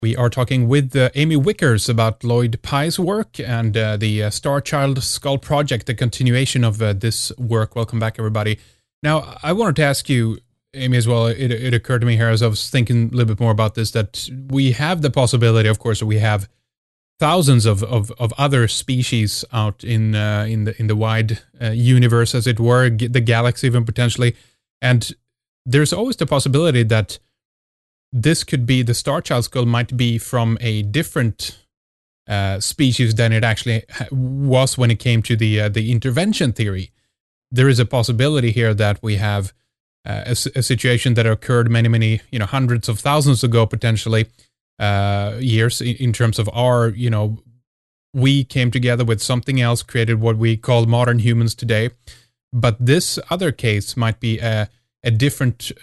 We are talking with Amy Wickers about Lloyd Pye's work and the Star Child Skull Project, the continuation of this work. Welcome back, everybody. Now, I wanted to ask you, Amy, as well. It occurred to me here as I was thinking a little bit more about this, that we have the possibility, of course, that we have thousands of other species out in the wide universe, as it were, the galaxy even potentially, and there's always the possibility that this could be, the Star Child skull might be from a different species than it actually was when it came to the intervention theory. There is a possibility here that we have a situation that occurred many, hundreds of thousands ago, potentially years, in terms of our, we came together with something else, created what we call modern humans today. But this other case might be a different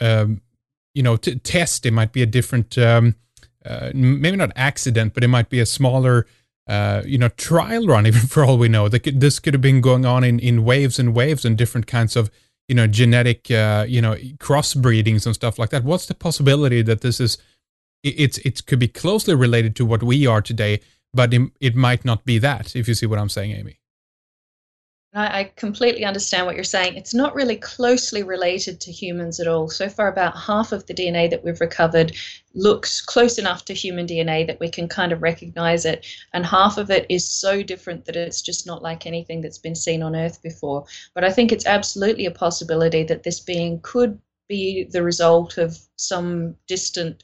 test. It might be a different, maybe not accident, but it might be a smaller, trial run, even for all we know. This could have been going on in waves and waves and different kinds of, genetic, crossbreedings and stuff like that. What's the possibility that this is, it could be closely related to what we are today, but it might not be that, if you see what I'm saying, Amy? I completely understand what you're saying. It's not really closely related to humans at all. So far, about half of the DNA that we've recovered looks close enough to human DNA that we can kind of recognize it. And half of it is so different that it's just not like anything that's been seen on Earth before. But I think it's absolutely a possibility that this being could be the result of some distant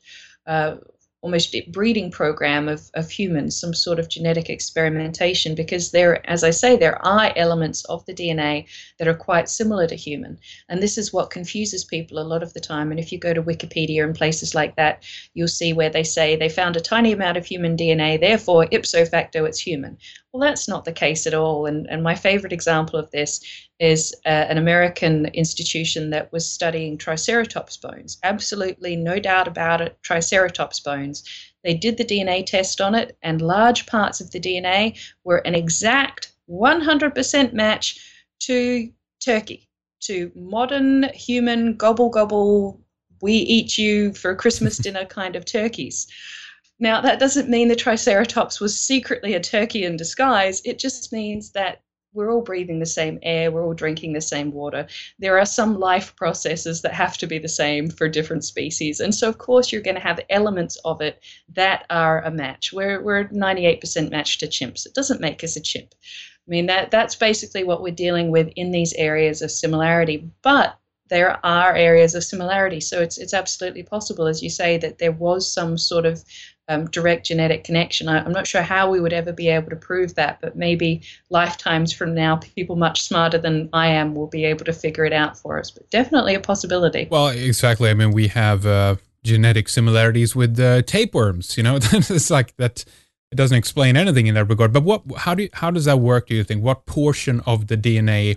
almost breeding program of humans, some sort of genetic experimentation, because as I say, there are elements of the DNA that are quite similar to human. And this is what confuses people a lot of the time. And if you go to Wikipedia and places like that, you'll see where they say they found a tiny amount of human DNA, therefore ipso facto it's human. Well, that's not the case at all. And my favorite example of this is an American institution that was studying Triceratops bones. Absolutely no doubt about it, Triceratops bones. They did the DNA test on it, and large parts of the DNA were an exact 100% match to turkey, to modern human gobble gobble, we eat you for Christmas dinner kind of turkeys. Now, that doesn't mean the Triceratops was secretly a turkey in disguise. It just means that we're all breathing the same air, we're all drinking the same water. There are some life processes that have to be the same for different species. And so, of course, you're going to have elements of it that are a match. We're 98% matched to chimps. It doesn't make us a chimp. I mean, that's basically what we're dealing with in these areas of similarity. But there are areas of similarity. So it's absolutely possible, as you say, that there was some sort of direct genetic connection. I'm not sure how we would ever be able to prove that, but maybe lifetimes from now, people much smarter than I am will be able to figure it out for us. But definitely a possibility. Well, exactly. I mean, we have genetic similarities with tapeworms. It's like that. It doesn't explain anything in that regard. But how does that work? Do you think? What portion of the DNA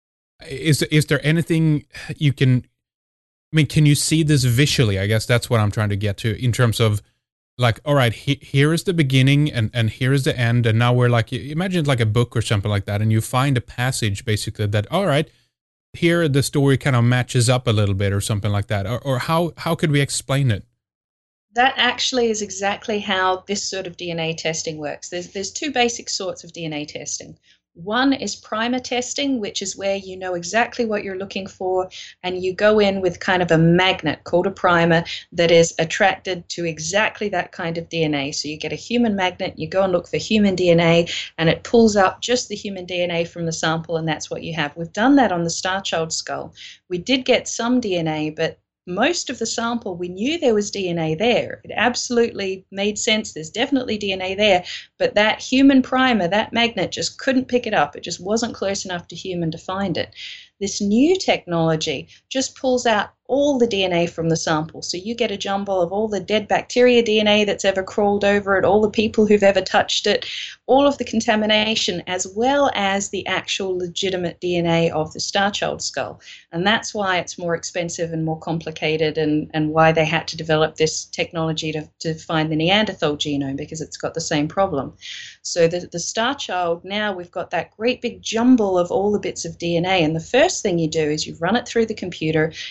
is there anything you can? I mean, can you see this visually? I guess that's what I'm trying to get to in terms of, like, all right, here is the beginning and here is the end, and now we're like, imagine it's like a book or something like that, and you find a passage basically that, all right, here the story kind of matches up a little bit or something like that, or how could we explain it? That actually is exactly how this sort of DNA testing works. There's two basic sorts of DNA testing. One is primer testing, which is where you know exactly what you're looking for, and you go in with kind of a magnet called a primer that is attracted to exactly that kind of DNA. So you get a human magnet, you go and look for human DNA, and it pulls up just the human DNA from the sample, and that's what you have. We've done that on the Star Child skull. We did get some DNA, but most of the sample, we knew there was DNA there. It absolutely made sense. There's definitely DNA there. But that human primer, that magnet, just couldn't pick it up. It just wasn't close enough to human to find it. This new technology just pulls out all the DNA from the sample. So you get a jumble of all the dead bacteria DNA that's ever crawled over it, all the people who've ever touched it, all of the contamination, as well as the actual legitimate DNA of the Star Child skull. And that's why it's more expensive and more complicated, and why they had to develop this technology to find the Neanderthal genome, because it's got the same problem. So the Star Child, now we've got that great big jumble of all the bits of DNA, and the first thing you do is you run it through the computer, and it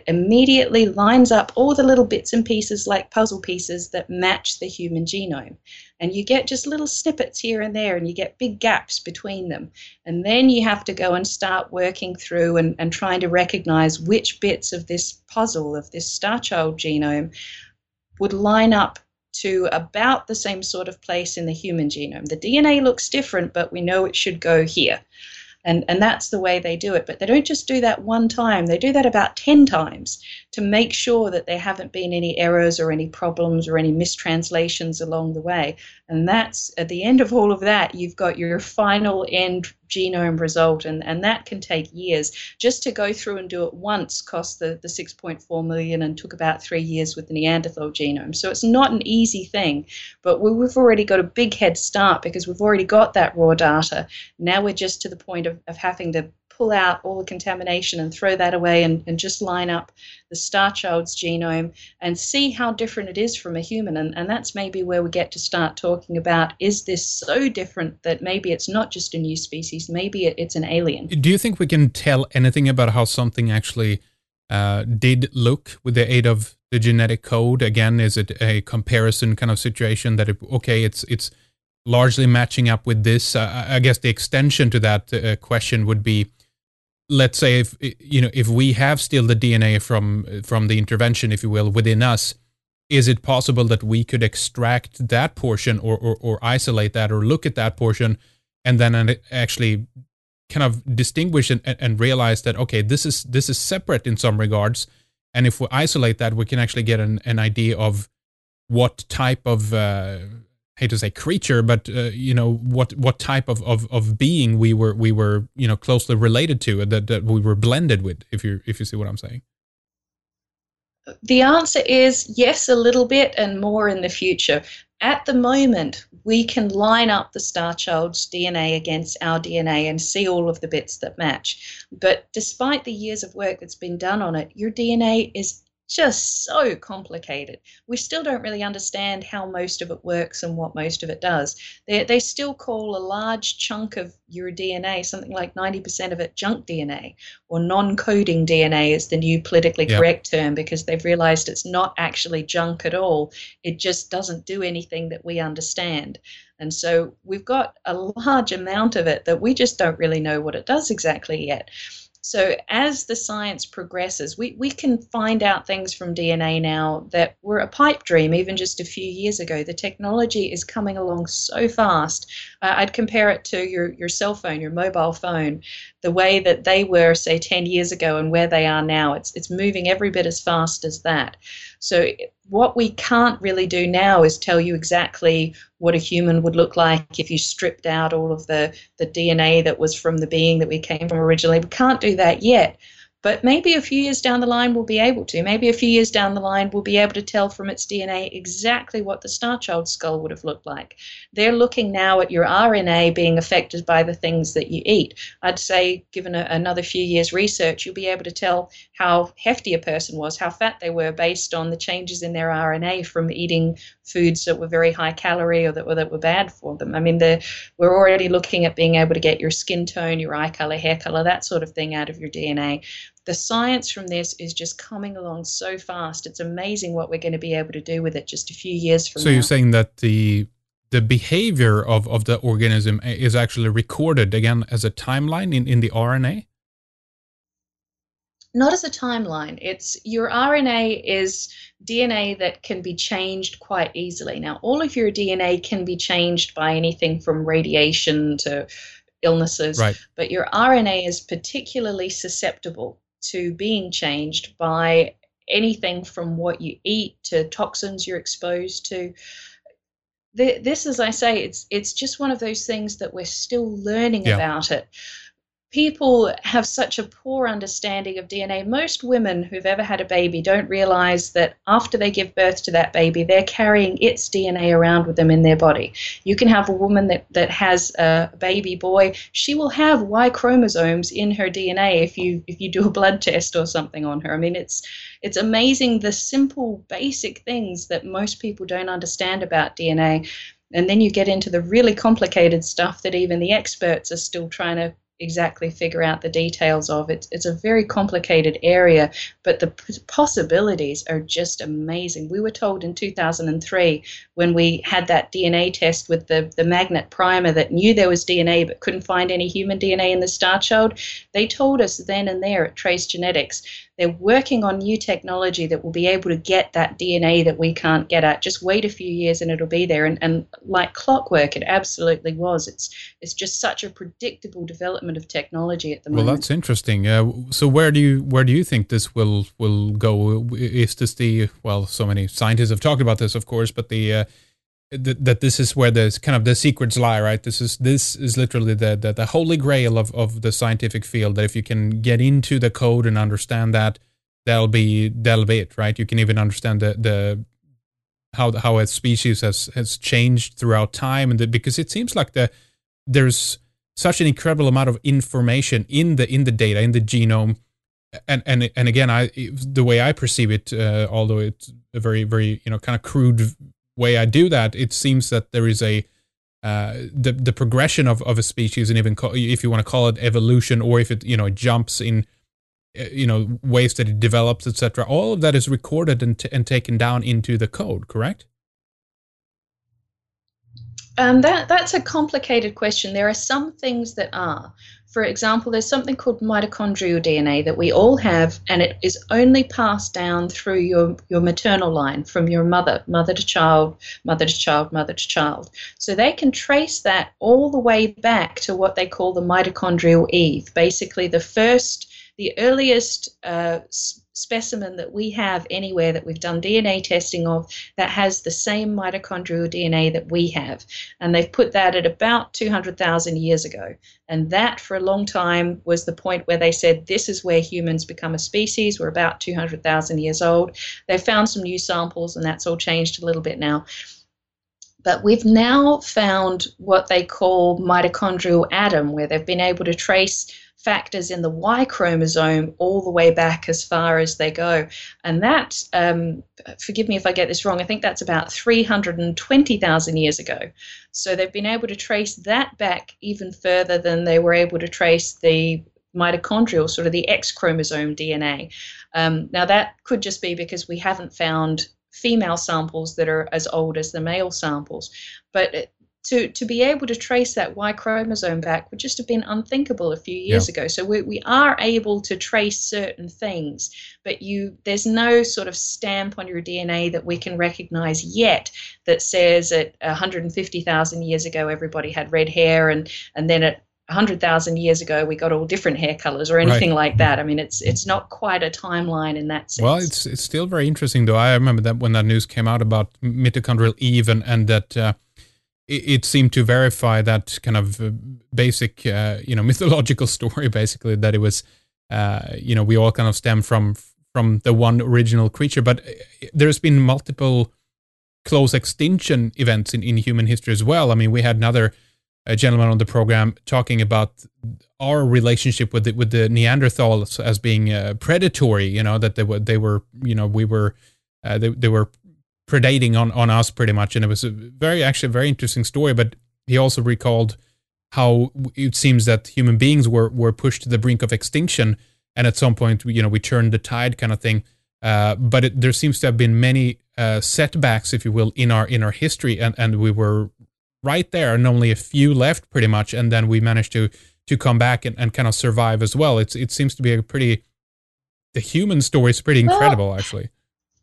immediately lines up all the little bits and pieces like puzzle pieces that match the human genome. And you get just little snippets here and there, and you get big gaps between them. And then you have to go and start working through and trying to recognize which bits of this puzzle, of this star child genome, would line up to about the same sort of place in the human genome. The DNA looks different, but we know it should go here. And that's the way they do it. But they don't just do that one time. They do that about 10 times to make sure that there haven't been any errors or any problems or any mistranslations along the way. And that's, at the end of all of that, you've got your final end genome result. And that can take years. Just to go through and do it once cost the 6.4 million and took about 3 years with the Neanderthal genome. So it's not an easy thing. But we've already got a big head start because we've already got that raw data. Now we're just to the point of having to pull out all the contamination and throw that away and just line up the star child's genome and see how different it is from a human. And that's maybe where we get to start talking about, is this so different that maybe it's not just a new species, maybe it's an alien. Do you think we can tell anything about how something actually did look with the aid of the genetic code? Again, is it a comparison kind of situation that, it's largely matching up with this? I guess the extension to that question would be, let's say if we have still the DNA from the intervention, if you will, within us, is it possible that we could extract that portion or isolate that or look at that portion and then actually kind of distinguish and realize that, okay, this is separate in some regards, and if we isolate that, we can actually get an idea of what type of hate to say creature, but what type of being we were closely related to, that we were blended with, if you see what I'm saying. The answer is yes, a little bit, and more in the future. At the moment, we can line up the star child's DNA against our DNA and see all of the bits that match. But despite the years of work that's been done on it, your DNA is just so complicated. We still don't really understand how most of it works and what most of it does. They still call a large chunk of your DNA, something like 90% of it, junk DNA, or non-coding DNA is the new politically correct term, because they've realized it's not actually junk at all. It just doesn't do anything that we understand. And so we've got a large amount of it that we just don't really know what it does exactly yet. So as the science progresses, we can find out things from DNA now that were a pipe dream even just a few years ago. The technology is coming along so fast. I'd compare it to your cell phone, your mobile phone, the way that they were, say, 10 years ago and where they are now. It's moving every bit as fast as that. So what we can't really do now is tell you exactly what a human would look like if you stripped out all of the DNA that was from the being that we came from originally. We can't do that yet. But maybe a few years down the line we'll be able to. Maybe a few years down the line we'll be able to tell from its DNA exactly what the star child skull would have looked like. They're looking now at your RNA being affected by the things that you eat. I'd say, given another few years' research, you'll be able to tell how hefty a person was, how fat they were, based on the changes in their RNA from eating foods that were very high calorie or that were bad for them. I mean, we're already looking at being able to get your skin tone, your eye color, hair color, that sort of thing out of your DNA. The science from this is just coming along so fast. It's amazing what we're going to be able to do with it just a few years from now. So you're saying that the behavior of the organism is actually recorded, again, as a timeline in the RNA? Not as a timeline. It's your RNA is DNA that can be changed quite easily. Now, all of your DNA can be changed by anything from radiation to illnesses, right. But your RNA is particularly susceptible to being changed by anything from what you eat to toxins you're exposed to. This, as I say, it's just one of those things that we're still learning about it. People have such a poor understanding of DNA. Most women who've ever had a baby don't realize that after they give birth to that baby, they're carrying its DNA around with them in their body. You can have a woman that has a baby boy. She will have Y chromosomes in her DNA if you do a blood test or something on her. I mean, it's amazing the simple, basic things that most people don't understand about DNA. And then you get into the really complicated stuff that even the experts are still trying to exactly figure out the details of. It's a very complicated area, but the possibilities are just amazing. We were told in 2003, when we had that DNA test with the magnet primer that knew there was DNA but couldn't find any human DNA in the Star Child, they told us then and there at Trace Genetics, they're working on new technology that will be able to get that DNA that we can't get at. Just wait a few years and it'll be there. And like clockwork, it absolutely was. It's just such a predictable development of technology at the moment. Well, that's interesting. So where do you think this will go? Is this the, well, so many scientists have talked about this, of course, but that this is where the kind of the secrets lie, right? This is literally the holy grail of the scientific field. That if you can get into the code and understand that, that'll be it, right? You can even understand the how a species has changed throughout time, and because it seems like there's such an incredible amount of information in the data, in the genome, and again, the way I perceive it, although it's a very, very kind of crude way I do that, it seems that there is the progression of a species, and even if you want to call it evolution, or if it it jumps in ways that it develops, etc. All of that is recorded and taken down into the code, correct? That's a complicated question. There are some things that are. For example, there's something called mitochondrial DNA that we all have, and it is only passed down through your maternal line, from your mother to child, mother to child, mother to child. So they can trace that all the way back to what they call the mitochondrial Eve, basically the earliest specimen that we have anywhere that we've done DNA testing of that has the same mitochondrial DNA that we have. And they've put that at about 200,000 years ago. And that, for a long time, was the point where they said, this is where humans become a species. We're about 200,000 years old. They've found some new samples, and that's all changed a little bit now. But we've now found what they call mitochondrial Adam, where they've been able to trace factors in the Y chromosome all the way back as far as they go. And that, forgive me if I get this wrong, I think that's about 320,000 years ago. So they've been able to trace that back even further than they were able to trace the mitochondrial, sort of the X chromosome DNA. Now that could just be because we haven't found female samples that are as old as the male samples. But to be able to trace that Y chromosome back would just have been unthinkable a few years ago. So we are able to trace certain things, but there's no sort of stamp on your DNA that we can recognize yet that says at 150,000 years ago everybody had red hair, and then at 100,000 years ago we got all different hair colors or anything like that. I mean, it's not quite a timeline in that sense. Well, it's still very interesting, though. I remember that when that news came out about mitochondrial Eve, and that it seemed to verify that kind of basic, mythological story, basically, that it was, we all kind of stem from the one original creature. But there's been multiple close extinction events in human history as well. I mean, we had another gentleman on the program talking about our relationship with the Neanderthals as being predatory. That they were predating on us pretty much, and it was a very interesting story. But he also recalled how it seems that human beings were pushed to the brink of extinction, and at some point, we turned the tide, kind of thing. But there seems to have been many setbacks, if you will, in our history, and we were right there, and only a few left, pretty much, and then we managed to come back and kind of survive as well. It seems to be the human story is pretty incredible, actually.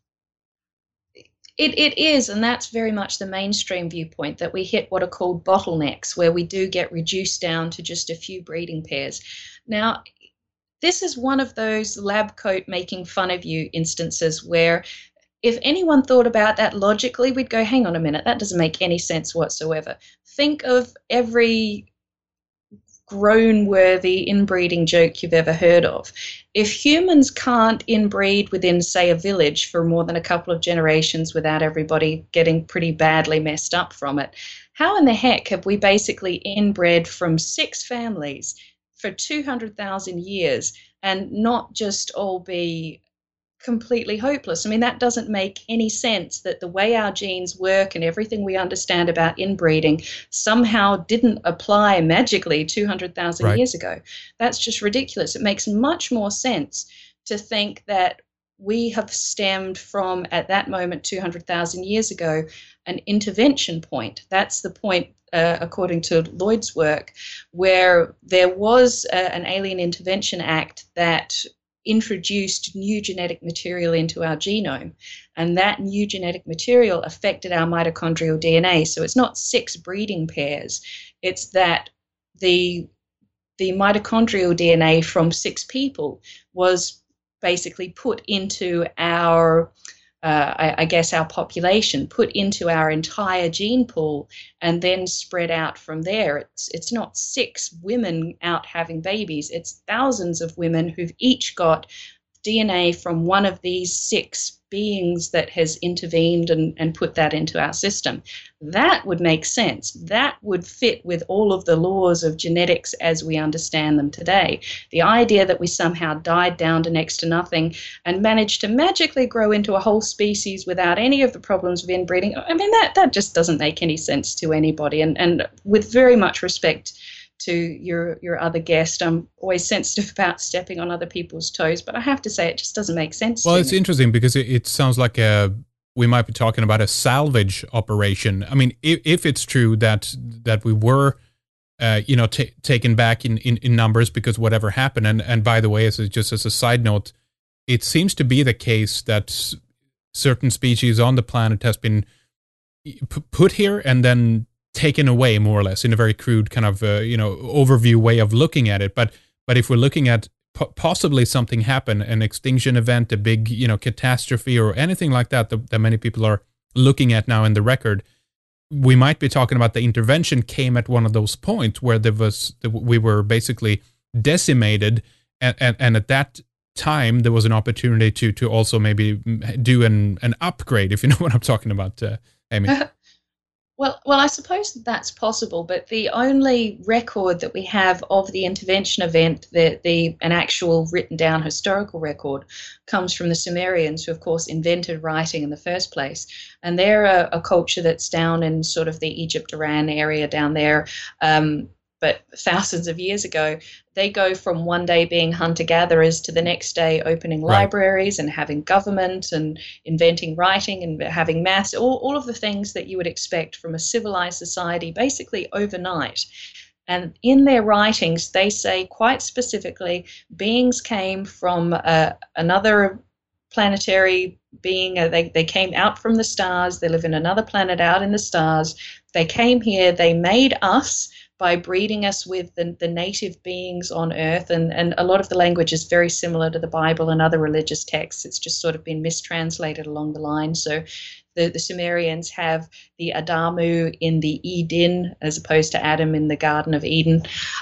It is, and that's very much the mainstream viewpoint, that we hit what are called bottlenecks, where we do get reduced down to just a few breeding pairs. Now, this is one of those lab coat making fun of you instances where if anyone thought about that logically, we'd go, hang on a minute, that doesn't make any sense whatsoever. Think of every groan-worthy inbreeding joke you've ever heard of. If humans can't inbreed within, say, a village for more than a couple of generations without everybody getting pretty badly messed up from it, how in the heck have we basically inbred from 6 families for 200,000 years and not just all be completely hopeless. I mean, that doesn't make any sense, that the way our genes work and everything we understand about inbreeding somehow didn't apply magically 200,000 Right. years ago. That's just ridiculous. It makes much more sense to think that we have stemmed from, at that moment 200,000 years ago, an intervention point. That's the point, according to Lloyd's work, where there was an Alien Intervention Act that introduced new genetic material into our genome, and that new genetic material affected our mitochondrial DNA. So it's not 6 breeding pairs, it's that the mitochondrial DNA from 6 people was basically put into our I guess our population, put into our entire gene pool, and then spread out from there. It's not 6 women out having babies. It's thousands of women who've each got DNA from one of these 6 beings that has intervened and put that into our system. That would make sense. That would fit with all of the laws of genetics as we understand them today. The idea that we somehow died down to next to nothing and managed to magically grow into a whole species without any of the problems of inbreeding, I mean, that just doesn't make any sense to anybody. And with very much respect to your other guest, I'm always sensitive about stepping on other people's toes, but I have to say it just doesn't make sense Well, to it's me. interesting because it sounds like we might be talking about a salvage operation. I mean, if it's true that we were, taken back in numbers because whatever happened, and by the way, just as a side note, it seems to be the case that certain species on the planet has been put here and then taken away, more or less, in a very crude kind of overview way of looking at it. But if we're looking at possibly something happen, an extinction event, a big catastrophe, or anything like that many people are looking at now in the record, we might be talking about the intervention came at one of those points where we were basically decimated, and at that time there was an opportunity to also maybe do an upgrade, if you know what I'm talking about, Amy. Well, I suppose that's possible, but the only record that we have of the intervention event, an actual written down historical record, comes from the Sumerians, who of course invented writing in the first place. And they're a culture that's down in sort of the Egypt-Iran area down there. But thousands of years ago, they go from one day being hunter-gatherers to the next day opening libraries and having government and inventing writing and having maths, all of the things that you would expect from a civilized society basically overnight. And in their writings, they say quite specifically, beings came from another planetary being. They came out from the stars. They live in another planet out in the stars. They came here. They made us by breeding us with the native beings on Earth. And a lot of the language is very similar to the Bible and other religious texts. It's just sort of been mistranslated along the line. So the Sumerians have the Adamu in the Eden as opposed to Adam in the Garden of Eden.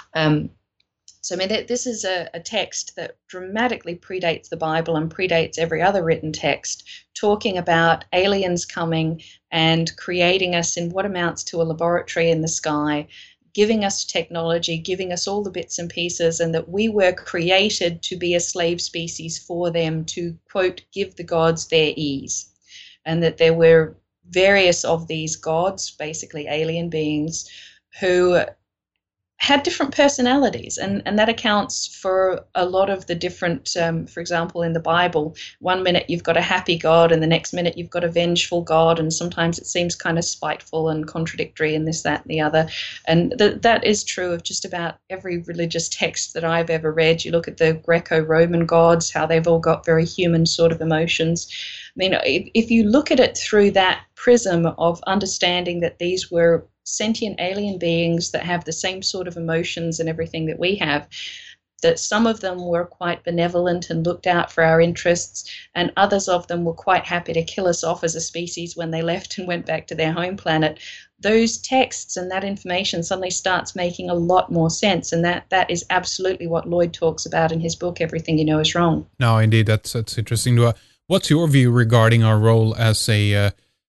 So, I mean, this is a text that dramatically predates the Bible and predates every other written text, talking about aliens coming and creating us in what amounts to a laboratory in the sky, giving us technology, giving us all the bits and pieces, and that we were created to be a slave species for them to, quote, give the gods their ease. And that there were various of these gods, basically alien beings, who had different personalities, and that accounts for a lot of the different, for example, in the Bible, one minute you've got a happy God and the next minute you've got a vengeful God, and sometimes it seems kind of spiteful and contradictory and this, that, and the other. And that is true of just about every religious text that I've ever read. You look at the Greco-Roman gods, how they've all got very human sort of emotions. I mean, if you look at it through that prism of understanding that these were sentient alien beings that have the same sort of emotions and everything that we have, that some of them were quite benevolent and looked out for our interests, and others of them were quite happy to kill us off as a species when they left and went back to their home planet, those texts and that information suddenly starts making a lot more sense. And that is absolutely what Lloyd talks about in his book, Everything You Know Is Wrong. No, indeed, that's interesting. What's your view regarding our role as a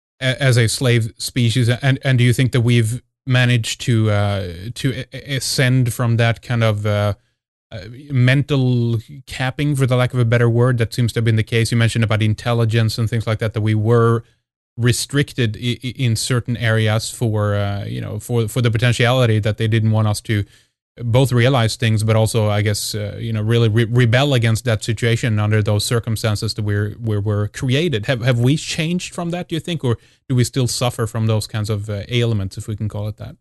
slave species, and do you think that we've managed to ascend from that kind of mental capping, for the lack of a better word. That seems to have been the case. You mentioned about intelligence and things like that, that we were restricted in certain areas for for the potentiality, that they didn't want us to both realize things, but also, I guess, really rebel against that situation under those circumstances that we're created. Have we changed from that, do you think, or do we still suffer from those kinds of ailments, if we can call it that?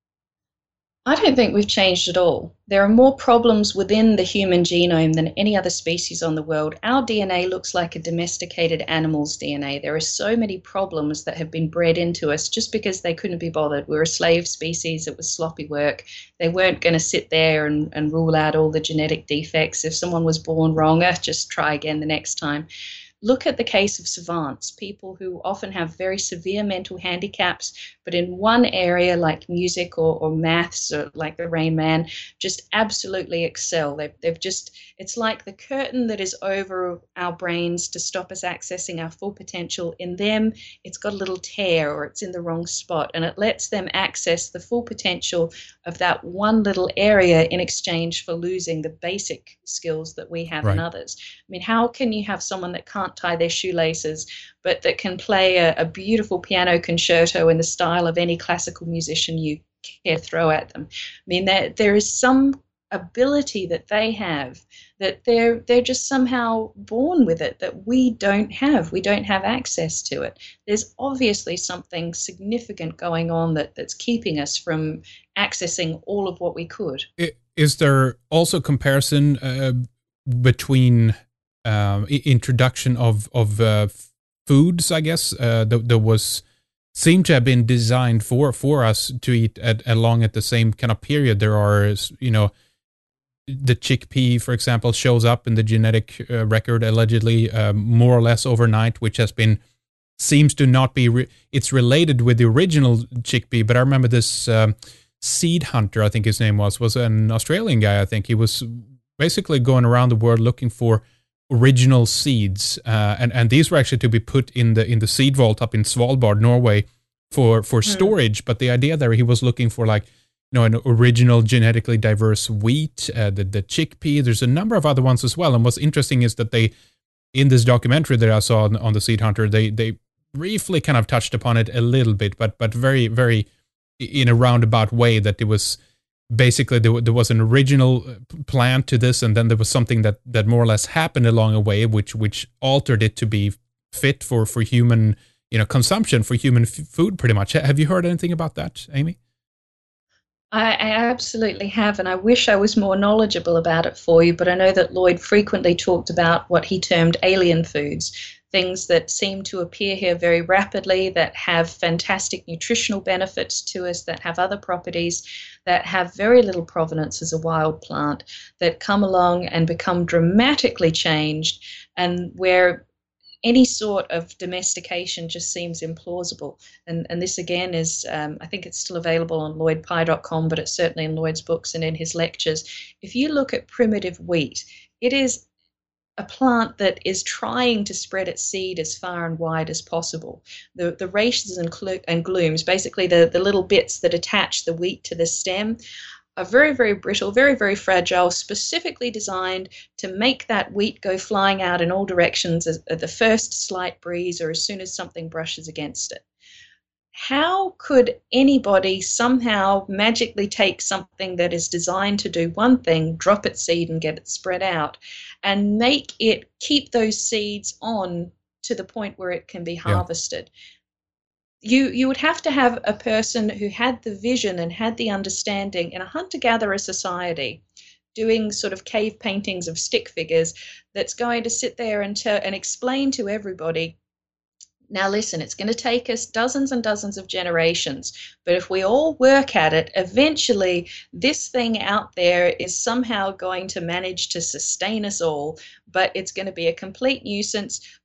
I don't think we've changed at all. There are more problems within the human genome than any other species on the world. Our DNA looks like a domesticated animal's DNA. There are so many problems that have been bred into us just because they couldn't be bothered. We were a slave species. It was sloppy work. They weren't going to sit there and rule out all the genetic defects. If someone was born wrong, just try again the next time. Look at the case of savants, people who often have very severe mental handicaps, but in one area like music or maths, or like the Rain Man, just absolutely excel. They've just, it's like the curtain that is over our brains to stop us accessing our full potential. In them, it's got a little tear, or it's in the wrong spot, and it lets them access the full potential of that one little area in exchange for losing the basic skills that we have in others. I mean, how can you have someone that can't tie their shoelaces, but that can play a beautiful piano concerto in the style of any classical musician you care to throw at them? I mean, there is some ability that they have, that they're just somehow born with it, that we don't have. We don't have access to it. There's obviously something significant going on that's keeping us from accessing all of what we could. Is there also comparison between introduction of foods, I guess, that was seemed to have been designed for us to eat along at the same kind of period? There are, the chickpea, for example, shows up in the genetic record allegedly more or less overnight, which has been, seems to not be, it's related with the original chickpea, but I remember this Seed Hunter, I think his name was an Australian guy. I think he was basically going around the world looking for original seeds, and these were actually to be put in the seed vault up in Svalbard, Norway, for storage. But the idea there, he was looking for, like, an original genetically diverse wheat, the chickpea. There's a number of other ones as well. And what's interesting is that they, in this documentary that I saw on the Seed Hunter, they briefly kind of touched upon it a little bit, but very, very in a roundabout way, that it was basically there was an original plan to this, and then there was something that more or less happened along the way, which altered it to be fit for human consumption, for human food, pretty much. Have you heard anything about that, Amy? I absolutely have, and I wish I was more knowledgeable about it for you, but I know that Lloyd frequently talked about what he termed alien foods, things that seem to appear here very rapidly, that have fantastic nutritional benefits to us, that have other properties, that have very little provenance as a wild plant, that come along and become dramatically changed, and where any sort of domestication just seems implausible. And this again is, I think it's still available on lloydpie.com, but it's certainly in Lloyd's books and in his lectures. If you look at primitive wheat, it is a plant that is trying to spread its seed as far and wide as possible. The races and glooms, basically the little bits that attach the wheat to the stem, are very, very brittle, very, very fragile, specifically designed to make that wheat go flying out in all directions at the first slight breeze, or as soon as something brushes against it. How could anybody somehow magically take something that is designed to do one thing, drop its seed and get it spread out, and make it keep those seeds on to the point where it can be harvested? You would have to have a person who had the vision and had the understanding in a hunter-gatherer society, doing sort of cave paintings of stick figures, that's going to sit there and explain to everybody, now listen, it's going to take us dozens and dozens of generations, but if we all work at it, eventually this thing out there is somehow going to manage to sustain us all, but it's going to be a complete nuisance.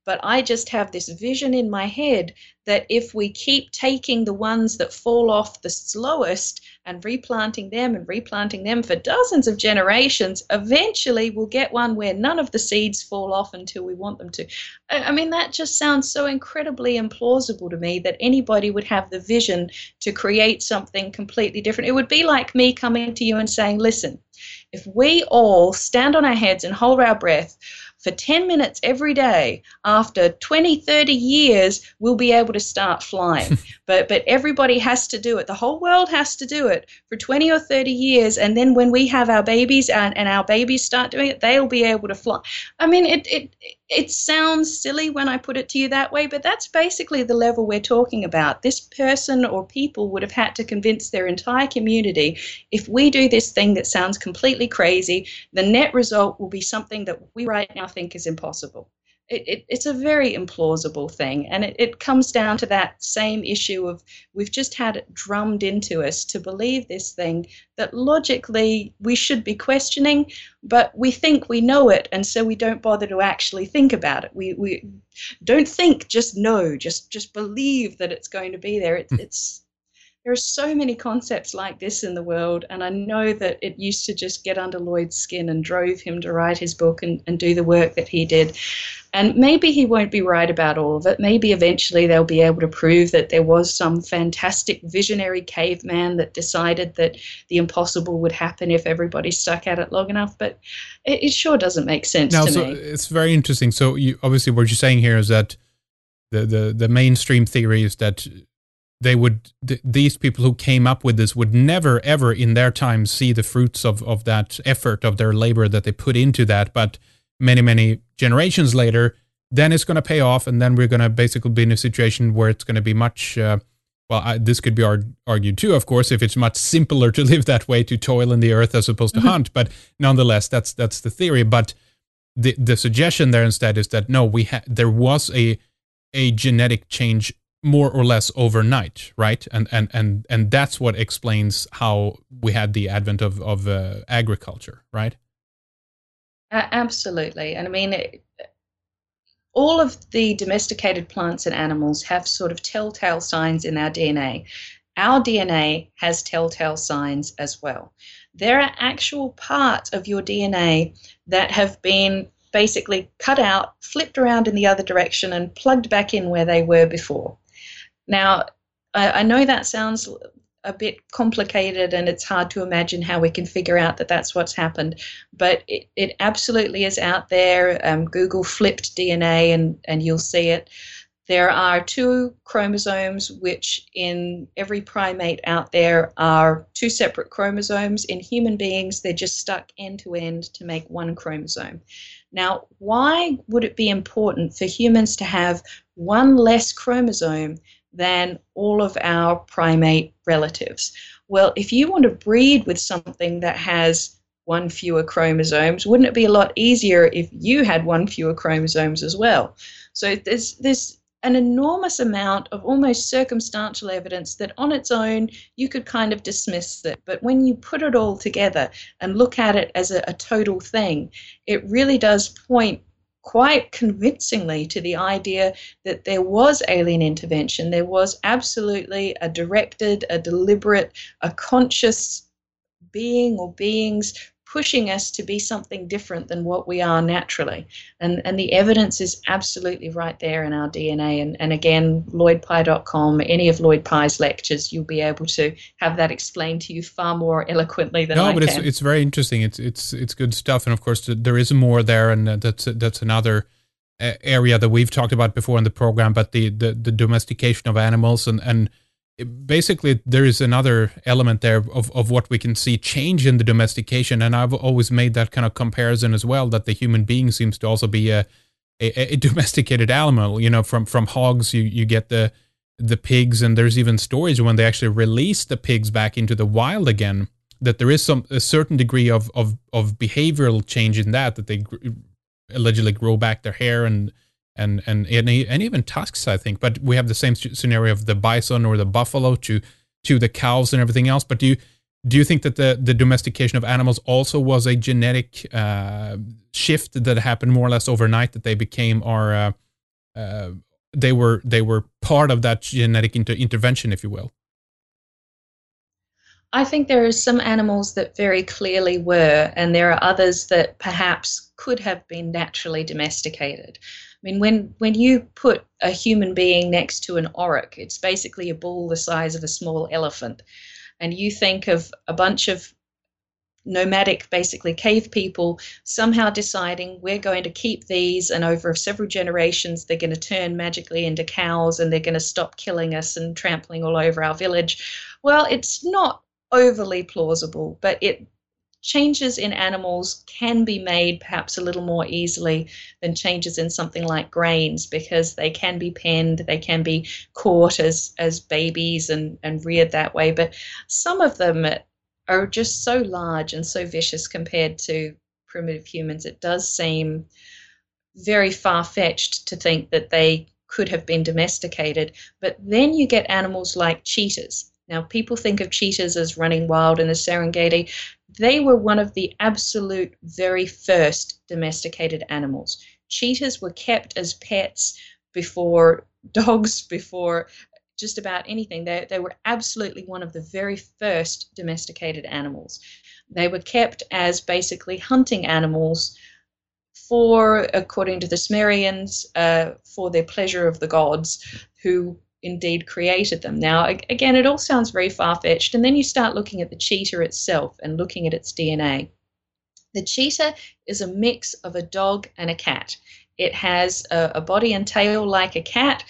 but I just have this vision in my head that if we keep taking the ones that fall off the slowest and replanting them for dozens of generations, eventually we'll get one where none of the seeds fall off until we want them to. I mean, that just sounds so incredibly implausible to me that anybody would have the vision to create something completely different. It would be like me coming to you and saying, listen, if we all stand on our heads and hold our breath for 10 minutes every day, after 20, 30 years, we'll be able to start flying. But everybody has to do it. The whole world has to do it for 20 or 30 years. And then when we have our babies and our babies start doing it, they'll be able to fly. I mean, it sounds silly when I put it to you that way, but that's basically the level we're talking about. This person or people would have had to convince their entire community, if we do this thing that sounds completely crazy, the net result will be something that we right now think is impossible. It's a very implausible thing, and it comes down to that same issue of we've just had it drummed into us to believe this thing that logically we should be questioning, but we think we know it, and so we don't bother to actually think about it. We don't think, just know, just believe that it's going to be there. There are so many concepts like this in the world, and I know that it used to just get under Lloyd's skin and drove him to write his book and do the work that he did. And maybe he won't be right about all of it. Maybe eventually they'll be able to prove that there was some fantastic visionary caveman that decided that the impossible would happen if everybody stuck at it long enough. But it sure doesn't make sense to me. It's very interesting. So obviously what you're saying here is that the mainstream theory is that these people who came up with this would never, ever in their time see the fruits of that effort, of their labor that they put into that. But many, many generations later, then it's going to pay off. And then we're going to basically be in a situation where it's going to be much, this could be argued too, of course, if it's much simpler to live that way, to toil in the earth as opposed to hunt. But nonetheless, that's the theory. But the suggestion there instead is that, no, there was a genetic change more or less overnight, right? And that's what explains how we had the advent of agriculture, right? Absolutely. And I mean, all of the domesticated plants and animals have sort of telltale signs in our DNA. Our DNA has telltale signs as well. There are actual parts of your DNA that have been basically cut out, flipped around in the other direction, and plugged back in where they were before. Now, I know that sounds a bit complicated and it's hard to imagine how we can figure out that that's what's happened, but it absolutely is out there. Google flipped DNA and you'll see it. There are 2 chromosomes, which in every primate out there are 2 separate chromosomes. In human beings, they're just stuck end to end to make 1 chromosome. Now, why would it be important for humans to have 1 less chromosome than all of our primate relatives? Well, if you want to breed with something that has 1 fewer chromosomes, wouldn't it be a lot easier if you had 1 fewer chromosomes as well? So there's an enormous amount of almost circumstantial evidence that on its own you could kind of dismiss it. But when you put it all together and look at it as a total thing, it really does point quite convincingly to the idea that there was alien intervention. There was absolutely a directed, a deliberate, a conscious being or beings pushing us to be something different than what we are naturally. And the evidence is absolutely right there in our DNA. And again, LloydPie.com, any of Lloyd Pie's lectures, you'll be able to have that explained to you far more eloquently than I can. No, but it's very interesting. It's good stuff. And of course, there is more there, and that's another area that we've talked about before in the program, but the domestication of animals and basically there is another element there of what we can see change in the domestication. And I've always made that kind of comparison as well, that the human being seems to also be a domesticated animal. You know, from hogs you get the pigs, and there's even stories when they actually release the pigs back into the wild again, that there is a certain degree of behavioral change in that they allegedly grow back their hair and even tusks, I think. But we have the same scenario of the bison or the buffalo to the cows and everything else. But do you think that the domestication of animals also was a genetic shift that happened more or less overnight, that they became our they were part of that genetic intervention, if you will. I think there are some animals that very clearly were, and there are others that perhaps could have been naturally domesticated. I mean, when you put a human being next to an auroch, it's basically a bull the size of a small elephant, and you think of a bunch of nomadic, basically cave people, somehow deciding we're going to keep these, and over several generations they're going to turn magically into cows and they're going to stop killing us and trampling all over our village. Well, it's not overly plausible, but changes in animals can be made perhaps a little more easily than changes in something like grains, because they can be penned, they can be caught as babies and reared that way. But some of them are just so large and so vicious compared to primitive humans. It does seem very far-fetched to think that they could have been domesticated. But then you get animals like cheetahs. Now, people think of cheetahs as running wild in the Serengeti. They were one of the absolute very first domesticated animals. Cheetahs were kept as pets before dogs, before just about anything. They were absolutely one of the very first domesticated animals. They were kept as basically hunting animals for, according to the Sumerians, for their pleasure of the gods, who indeed created them. Now, again, it all sounds very far-fetched, and then you start looking at the cheetah itself and looking at its DNA. The cheetah is a mix of a dog and a cat. It has a body and tail like a cat,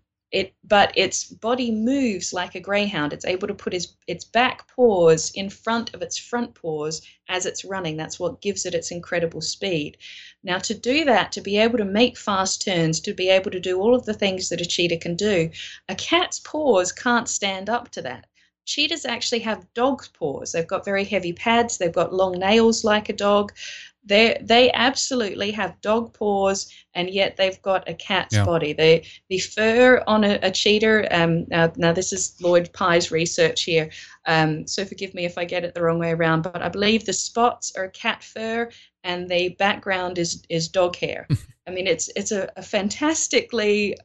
but its body moves like a greyhound. It's able to put its back paws in front of its front paws as it's running. That's what gives it its incredible speed. Now, to do that, to be able to make fast turns, to be able to do all of the things that a cheetah can do, a cat's paws can't stand up to that. Cheetahs actually have dog's paws. They've got very heavy pads. They've got long nails like a dog. They absolutely have dog paws, and yet they've got a cat's body. The fur on a cheetah, now this is Lloyd Pye's research here, so forgive me if I get it the wrong way around, but I believe the spots are cat fur and the background is dog hair. I mean, it's a fantastically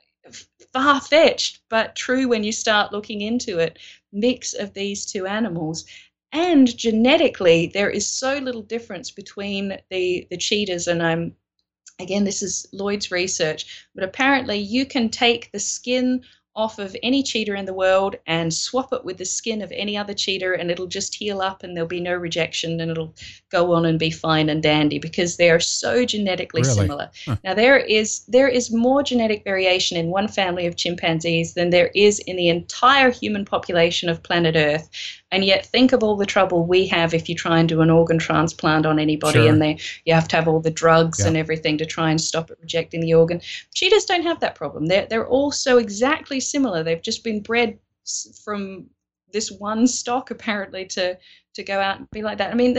far-fetched, but true when you start looking into it, mix of these two animals. And genetically, there is so little difference between the cheetahs, and again, this is Lloyd's research, but apparently you can take the skin off of any cheetah in the world and swap it with the skin of any other cheetah, and it'll just heal up and there'll be no rejection and it'll go on and be fine and dandy, because they are so genetically similar. Huh. Now, there is more genetic variation in one family of chimpanzees than there is in the entire human population of planet Earth. And yet, think of all the trouble we have if you try and do an organ transplant on anybody, sure, and you have to have all the drugs and everything to try and stop it rejecting the organ. Cheetahs don't have that problem. They're all so exactly similar. They've just been bred from this one stock, apparently, to go out and be like that. I mean,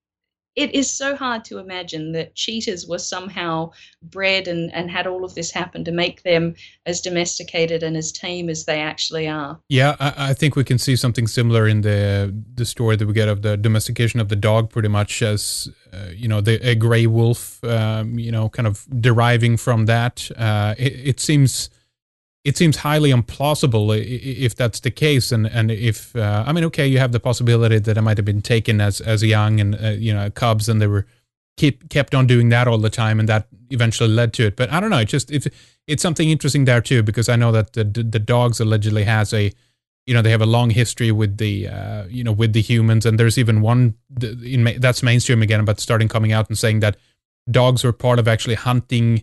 it is so hard to imagine that cheetahs were somehow bred and had all of this happen to make them as domesticated and as tame as they actually are. Yeah, I think we can see something similar in the story that we get of the domestication of the dog, pretty much as, a gray wolf, kind of deriving from that. It seems highly implausible if that's the case, and if okay, you have the possibility that it might have been taken as young and cubs, and they were kept on doing that all the time, and that eventually led to it. But I don't know, it's something interesting there too, because I know that the dogs allegedly has they have a long history with the with the humans, and there's even one that's mainstream again, but starting coming out and saying that dogs were part of actually hunting.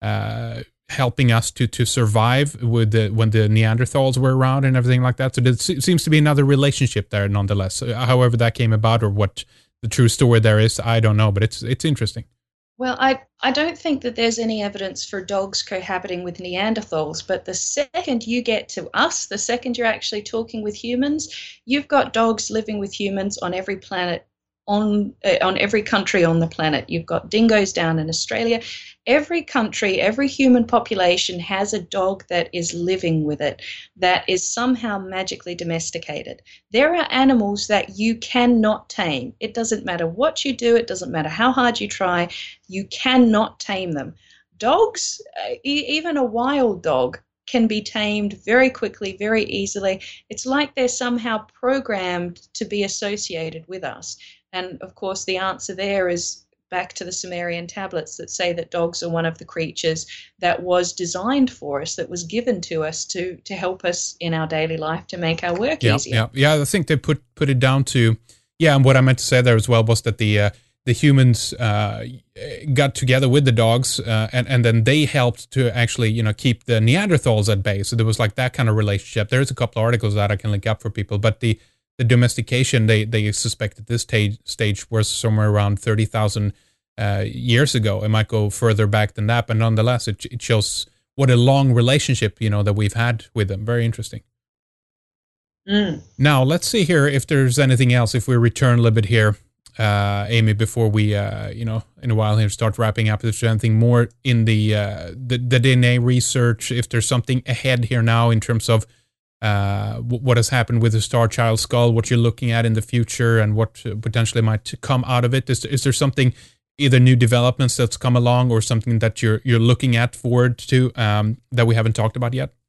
Helping us to survive when the Neanderthals were around and everything like that. So there seems to be another relationship there nonetheless. However that came about, or what the true story there is, I don't know, but it's interesting. Well, I don't think that there's any evidence for dogs cohabiting with Neanderthals, but the second you get to us, the second you're actually talking with humans, you've got dogs living with humans on every planet, on every country on the planet. You've got dingoes down in Australia. Every country, every human population has a dog that is living with it, that is somehow magically domesticated. There are animals that you cannot tame. It doesn't matter what you do. It doesn't matter how hard you try. You cannot tame them. dogs, even a wild dog, can be tamed very quickly, very easily. It's like they're somehow programmed to be associated with us. And of course, the answer there is back to the Sumerian tablets that say that dogs are one of the creatures that was designed for us, that was given to us to help us in our daily life, to make our work easier. Yeah. I think they put it down to, and what I meant to say there as well was that the humans got together with the dogs, and then they helped to actually, keep the Neanderthals at bay. So there was like that kind of relationship. There's a couple of articles that I can link up for people, but the domestication they suspect at this stage was somewhere around 30,000 years ago. It might go further back than that, but nonetheless, it shows what a long relationship that we've had with them. Very interesting. Now let's see here if there's anything else. If we return a little bit here, Amy, before we in a while here start wrapping up, if there's anything more in the DNA research, if there's something ahead here now in terms of what has happened with the Star Child skull, what you're looking at in the future, and what potentially might come out of it. Is there something, either new developments that's come along or something that you're looking at forward to that we haven't talked about yet?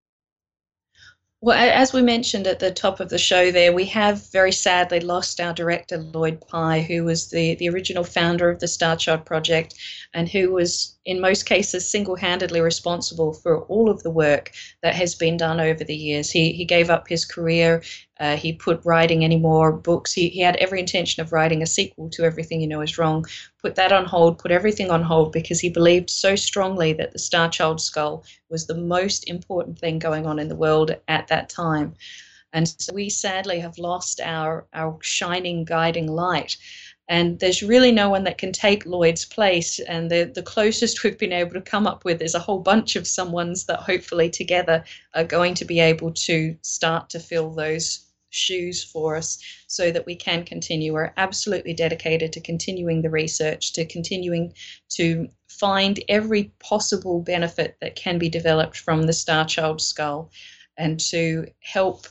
Well, as we mentioned at the top of the show there, we have very sadly lost our director, Lloyd Pye, who was the original founder of the Star Child Project, and who was, in most cases, single-handedly responsible for all of the work that has been done over the years. He gave up his career. He put writing any more books. He had every intention of writing a sequel to Everything You Know Is Wrong, put that on hold, put everything on hold, because he believed so strongly that the Star Child skull was the most important thing going on in the world at that time. And so we sadly have lost our shining guiding light. And there's really no one that can take Lloyd's place. And the closest we've been able to come up with is a whole bunch of someones that hopefully together are going to be able to start to fill those shoes for us so that we can continue. We're absolutely dedicated to continuing the research, to continuing to find every possible benefit that can be developed from the Star Child skull, and to help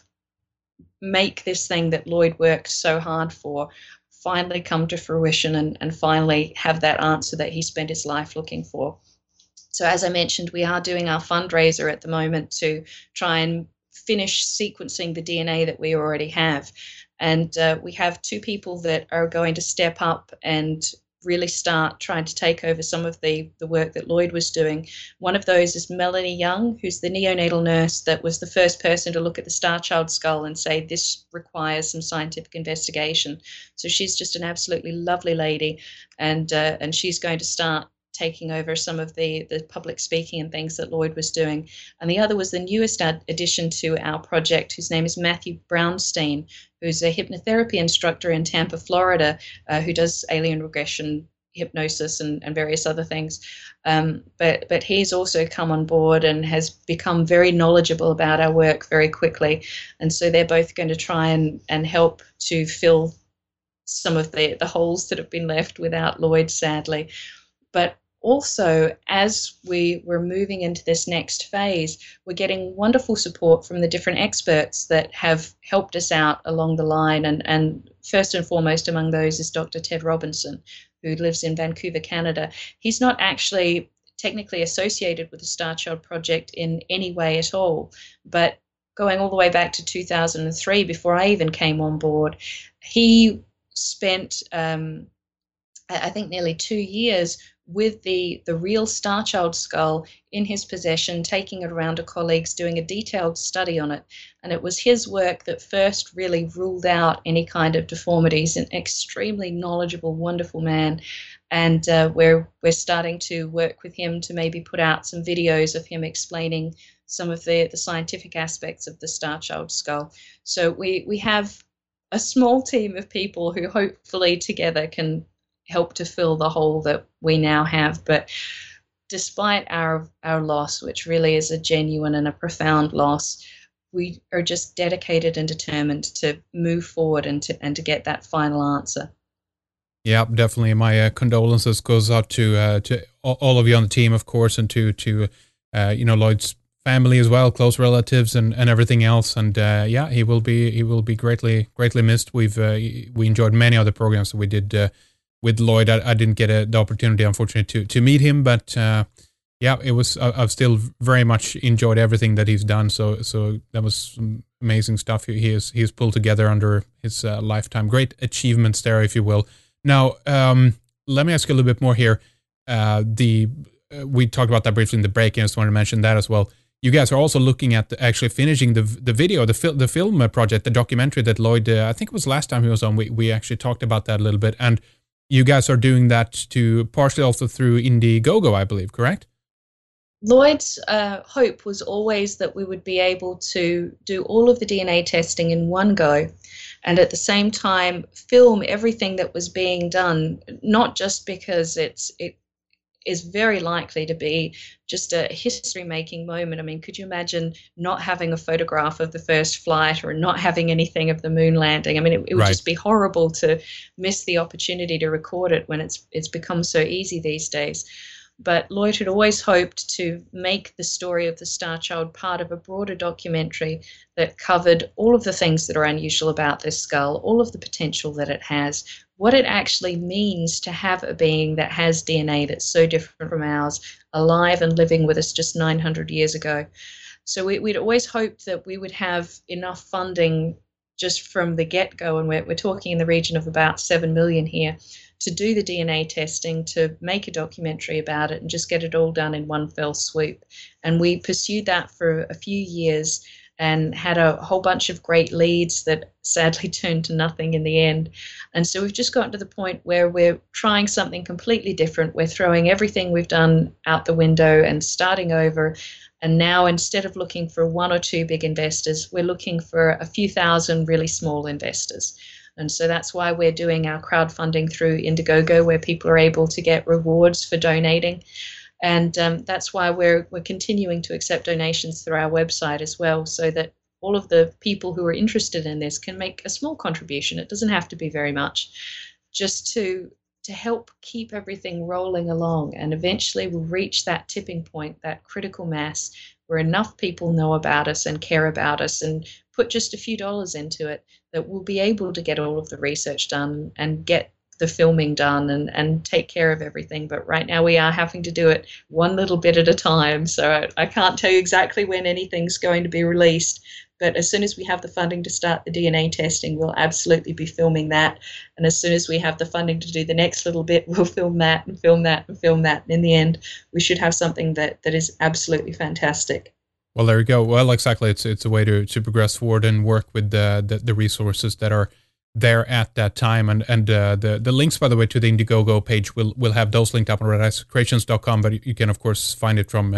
make this thing that Lloyd worked so hard for finally come to fruition, and finally have that answer that he spent his life looking for. So as I mentioned, we are doing our fundraiser at the moment to try and finish sequencing the DNA that we already have. And we have two people that are going to step up and really start trying to take over some of the work that Lloyd was doing. One of those is Melanie Young, who's the neonatal nurse that was the first person to look at the Star Child skull and say this requires some scientific investigation. So she's just an absolutely lovely lady, and she's going to start taking over some of the public speaking and things that Lloyd was doing. And the other was the newest addition to our project, whose name is Matthew Brownstein, who's a hypnotherapy instructor in Tampa, Florida, who does alien regression hypnosis and various other things. But he's also come on board and has become very knowledgeable about our work very quickly. And so they're both going to try and help to fill some of the holes that have been left without Lloyd, sadly. But also, as we're moving into this next phase, we're getting wonderful support from the different experts that have helped us out along the line. And first and foremost among those is Dr. Ted Robinson, who lives in Vancouver, Canada. He's not actually technically associated with the Star Child Project in any way at all, but going all the way back to 2003, before I even came on board, he spent, I think, nearly 2 years with the real Star Child skull in his possession, taking it around to colleagues, doing a detailed study on it. And it was his work that first really ruled out any kind of deformities. An extremely knowledgeable, wonderful man. And we're starting to work with him to maybe put out some videos of him explaining some of the scientific aspects of the Star Child skull. So we have a small team of people who hopefully together can help to fill the hole that we now have. But despite our loss, which really is a genuine and a profound loss, we are just dedicated and determined to move forward and to get that final answer. Yeah, definitely. My condolences goes out to all of you on the team, of course, and to Lloyd's family as well, close relatives and everything else. And yeah, he will be greatly missed. We enjoyed many other programs that we did with Lloyd. I didn't get the opportunity, unfortunately, to meet him, but Yeah, it was. I've still very much enjoyed everything that he's done. So that was some amazing stuff he's pulled together under his lifetime. Great achievements there, if you will. Now, let me ask you a little bit more here. We talked about that briefly in the break, and I just wanted to mention that as well. You guys are also looking at actually finishing the video, the film project, the documentary that Lloyd, I think it was last time he was on, we actually talked about that a little bit. And you guys are doing that to partially also through Indiegogo, I believe, correct? Lloyd's hope was always that we would be able to do all of the DNA testing in one go, and at the same time film everything that was being done, not just because it is very likely to be just a history-making moment. I mean, could you imagine not having a photograph of the first flight or not having anything of the moon landing? I mean, it would just be horrible to miss the opportunity to record it when it's become so easy these days. But Lloyd had always hoped to make the story of the Star Child part of a broader documentary that covered all of the things that are unusual about this skull, all of the potential that it has, what it actually means to have a being that has DNA that's so different from ours, alive and living with us just 900 years ago. So we'd always hoped that we would have enough funding just from the get-go, and we're talking in the region of about 7 million here, to do the DNA testing, to make a documentary about it and just get it all done in one fell swoop. And we pursued that for a few years and had a whole bunch of great leads that sadly turned to nothing in the end. And so we've just gotten to the point where we're trying something completely different. We're throwing everything we've done out the window and starting over. And now, instead of looking for one or two big investors, we're looking for a few thousand really small investors. And so that's why we're doing our crowdfunding through Indiegogo, where people are able to get rewards for donating. And that's why we're continuing to accept donations through our website as well, so that all of the people who are interested in this can make a small contribution. It doesn't have to be very much, just to help keep everything rolling along. And eventually we'll reach that tipping point, that critical mass, where enough people know about us and care about us and put just a few dollars into it, that we'll be able to get all of the research done and get the filming done and take care of everything. But right now we are having to do it one little bit at a time. So I can't tell you exactly when anything's going to be released, but as soon as we have the funding to start the DNA testing, we'll absolutely be filming that. And as soon as we have the funding to do the next little bit, we'll film that and film that and film that. And in the end, we should have something that is absolutely fantastic. Well, there you go. Well, exactly. It's a way to progress forward and work with the resources that are there at that time. And the links, by the way, to the Indiegogo page, we'll have those linked up on redicecreations.com, but you can, of course, find it from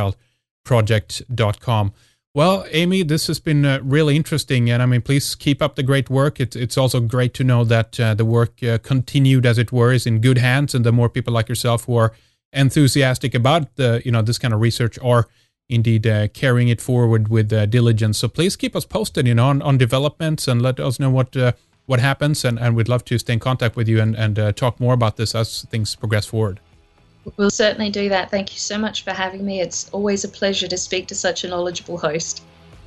starchildproject.com. Well, Amy, this has been really interesting, and I mean, please keep up the great work. It's also great to know that the work continued, as it were, is in good hands, and the more people like yourself who are enthusiastic about this kind of research are indeed carrying it forward with diligence. So please keep us posted, on developments, and let us know what happens, and we'd love to stay in contact with you and talk more about this as things progress forward. We'll certainly do that. Thank you so much for having me. It's always a pleasure to speak to such a knowledgeable host.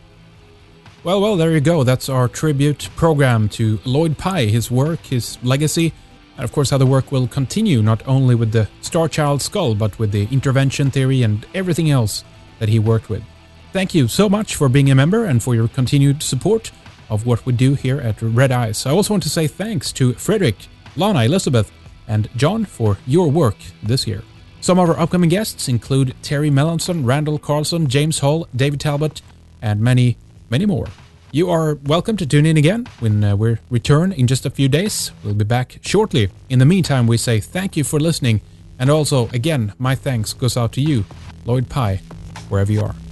Well, there you go. That's our tribute program to Lloyd Pye, his work, his legacy, and of course how the work will continue, not only with the Star Child skull, but with the intervention theory and everything else that he worked with. Thank you so much for being a member and for your continued support of what we do here at Red Eyes. I also want to say thanks to Frederick, Lana, Elizabeth, and John for your work this year. Some of our upcoming guests include Terry Melanson, Randall Carlson, James Hall, David Talbot, and many, many more. You are welcome to tune in again when we return in just a few days. We'll be back shortly. In the meantime, we say thank you for listening, and also, again, my thanks goes out to you, Lloyd Pye, wherever you are.